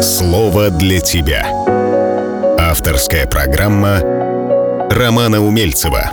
Слово для тебя. Авторская программа Романа Умельцева.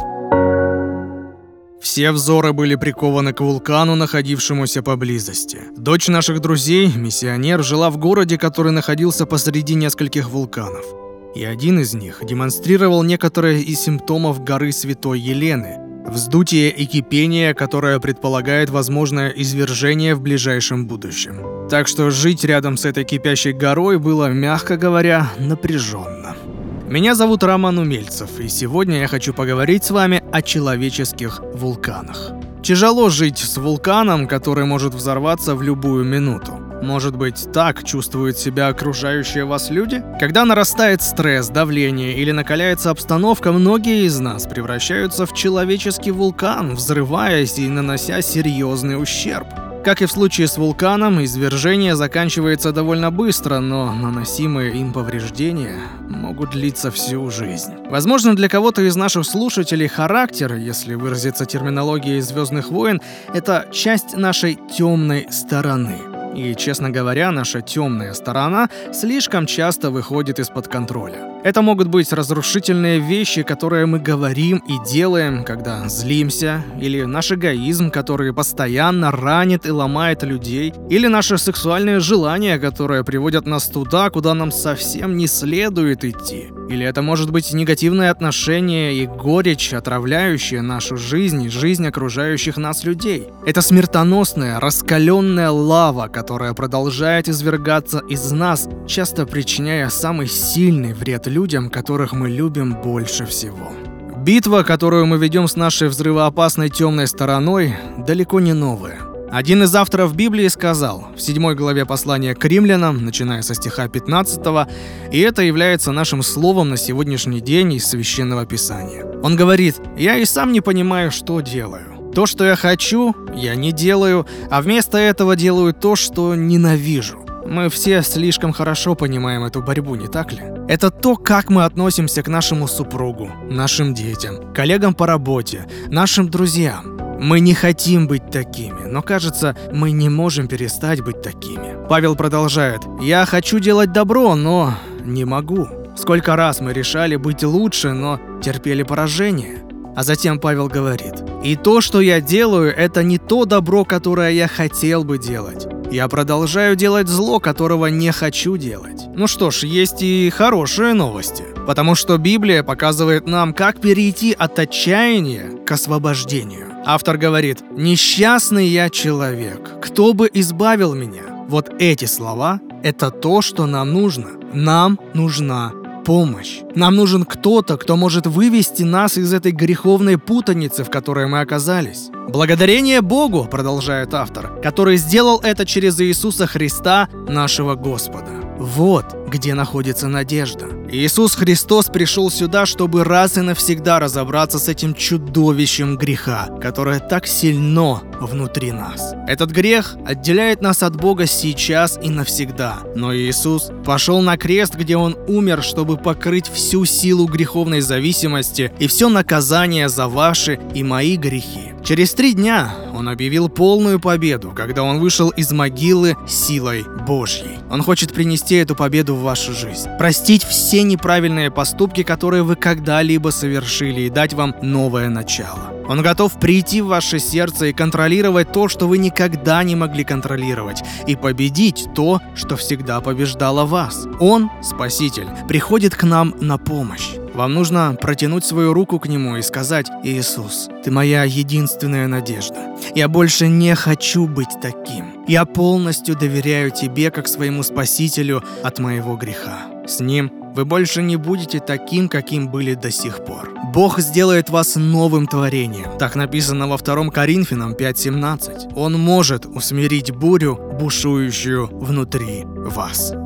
Все взоры были прикованы к вулкану, находившемуся поблизости. Дочь наших друзей, миссионер, жила в городе, который находился посреди нескольких вулканов. И один из них демонстрировал некоторые из симптомов горы Святой Елены – вздутие и кипение, которое предполагает возможное извержение в ближайшем будущем. Так что жить рядом с этой кипящей горой было, мягко говоря, напряженно. Меня зовут Роман Умельцев, и сегодня я хочу поговорить с вами о человеческих вулканах. Тяжело жить с вулканом, который может взорваться в любую минуту. Может быть, так чувствуют себя окружающие вас люди? Когда нарастает стресс, давление или накаляется обстановка, многие из нас превращаются в человеческий вулкан, взрываясь и нанося серьезный ущерб. Как и в случае с вулканом, извержение заканчивается довольно быстро, но наносимые им повреждения могут длиться всю жизнь. Возможно, для кого-то из наших слушателей характер, если выразиться терминологией «Звездных войн», это часть нашей темной стороны. И, честно говоря, наша темная сторона слишком часто выходит из-под контроля. Это могут быть разрушительные вещи, которые мы говорим и делаем, когда злимся, или наш эгоизм, который постоянно ранит и ломает людей, или наши сексуальные желания, которые приводят нас туда, куда нам совсем не следует идти. Или это может быть негативное отношение и горечь, отравляющие нашу жизнь и жизнь окружающих нас людей. Это смертоносная, раскаленная лава, которая продолжает извергаться из нас, часто причиняя самый сильный вред людям, которых мы любим больше всего. Битва, которую мы ведем с нашей взрывоопасной темной стороной, далеко не новая. Один из авторов Библии сказал в 7 главе послания к римлянам, начиная со стиха 15, и это является нашим словом на сегодняшний день из Священного Писания. Он говорит: «Я и сам не понимаю, что делаю. То, что я хочу, я не делаю, а вместо этого делаю то, что ненавижу». Мы все слишком хорошо понимаем эту борьбу, не так ли? Это то, как мы относимся к нашему супругу, нашим детям, коллегам по работе, нашим друзьям. Мы не хотим быть такими, но, кажется, мы не можем перестать быть такими. Павел продолжает: «Я хочу делать добро, но не могу». Сколько раз мы решали быть лучше, но терпели поражение. А затем Павел говорит: «И то, что я делаю, это не то добро, которое я хотел бы делать. Я продолжаю делать зло, которого не хочу делать». Ну что ж, есть и хорошие новости. Потому что Библия показывает нам, как перейти от отчаяния к освобождению. Автор говорит: «Несчастный я человек, кто бы избавил меня?» Вот эти слова – это то, что нам нужно. Нам нужна помощь. Нам нужен кто-то, кто может вывести нас из этой греховной путаницы, в которой мы оказались. Благодарение Богу, продолжает автор, который сделал это через Иисуса Христа, нашего Господа. Вот где находится надежда. Иисус Христос пришел сюда, чтобы раз и навсегда разобраться с этим чудовищем греха, которое так сильно внутри нас. Этот грех отделяет нас от Бога сейчас и навсегда. Но Иисус пошел на крест, где Он умер, чтобы покрыть всю силу греховной зависимости и все наказание за ваши и мои грехи. Через 3 дня Он объявил полную победу, когда Он вышел из могилы силой Божьей. Он хочет принести эту победу в вашу жизнь, простить все неправильные поступки, которые вы когда-либо совершили, и дать вам новое начало. Он готов прийти в ваше сердце и контролировать то, что вы никогда не могли контролировать, и победить то, что всегда побеждало вас. Он, Спаситель, приходит к нам на помощь. Вам нужно протянуть свою руку к Нему и сказать: «Иисус, Ты моя единственная надежда. Я больше не хочу быть таким. Я полностью доверяю Тебе как своему Спасителю от моего греха. С Ним вы больше не будете таким, каким были до сих пор. Бог сделает вас новым творением». Так написано во 2 Коринфянам 5:17. Он может усмирить бурю, бушующую внутри вас.